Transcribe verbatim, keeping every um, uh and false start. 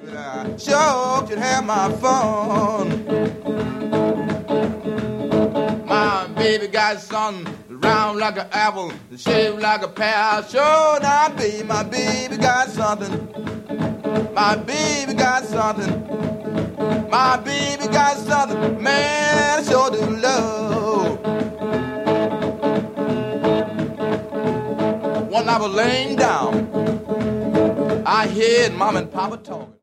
Sure should have my fun. My baby got something round like an apple, shaped like a pear. Sure now, baby, my baby got something. My baby got something. My baby got something. Man, I sure do love. One night I was laying down, I heard Mom and Papa talking.